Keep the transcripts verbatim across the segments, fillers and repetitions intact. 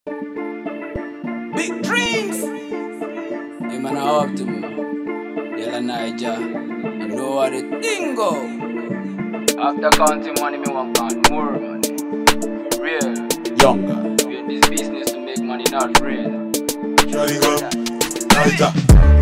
Big dreams. Hey man, I up to me. Yella Niger. You know what the thing go. After counting money, me want count more money. Real. Younger. We in this business to make money, not real. Jolly go. Niger.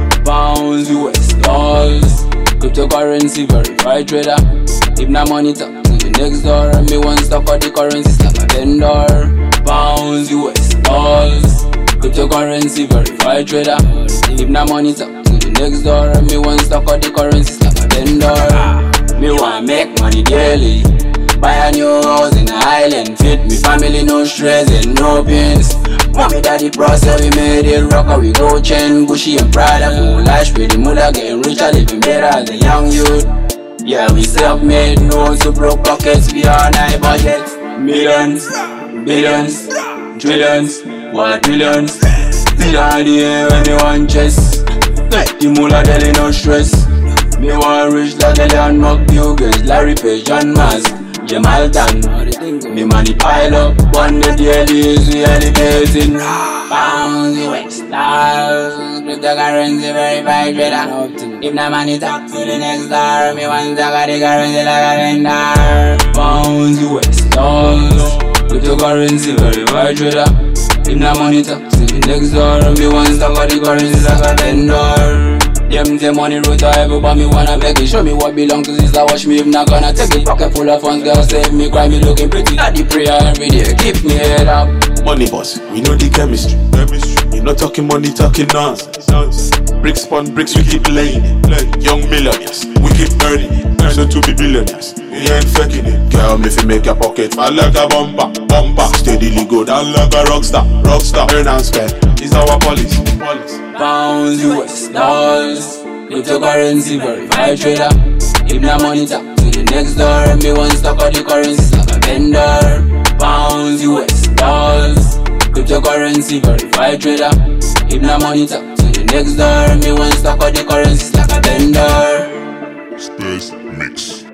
Pounds, U S dollars. Cryptocurrency, verified trader. If not money talk to the next door. Me want stock of the currency, slap a vendor. Pounds, U S dollars. Cryptocurrency, verified trader. If not money talk to the next door. Me want stock of the currency, slap a vendor. Me want make money daily. Buy a new house in the island. Fit me family, no stress and no pains. Mommy daddy process, we made it rocker. We go chain, Gucci and Prada. Full lash with the mullah, getting richer, living better as a young youth. Yeah, we self-made, no so broke pockets. We on high budget. Millions, billions, trillions, what billions. Still on the air when they want chess. Like the mullah, daily no stress. Me want rich like a Leon McDougal, Larry Page, John Mask, Jamal Tan. Me money pile up, one the daily is we elevating. Pounds, U S dollars, cryptocurrency verified trader. If not money talk to the next door, me want to got the currency like a vendor. Pounds, U S dollars, cryptocurrency verified trader. If not money talk to the next door, me want to got the currency like a vendor. Them say money root or ever, but me wanna beg it. Show me what belong to sister, watch me if not gonna take it. Pocket full of funds, girl save me, cry me looking pretty. At the prayer every day, keep me head up. Money boss, we know the chemistry. Chemistry. We not talking money, talking nonsense. Nonsense. Bricks upon bricks, we keep laying it. Young millionaires, we keep earning it. So to be billionaires, we ain't faking it. Girl, if you make your pocket fat like a bumper, bumper. Steadily go down like a rockstar, rockstar. Earn and spend is our policy. policy. Pounds, U S dollars, cryptocurrency verified trader. If not money talk to the next door, me want stock of the currency like a vendor. Pounds, U S dollars, cryptocurrency verified trader. If not money talk to the next door, me want stock of the currency like a vendor. Space Mix.